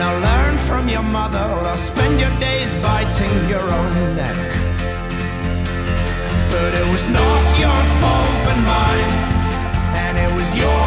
Now learn from your mother or spend your days biting your own neck. But it was not your fault but mine, and it was your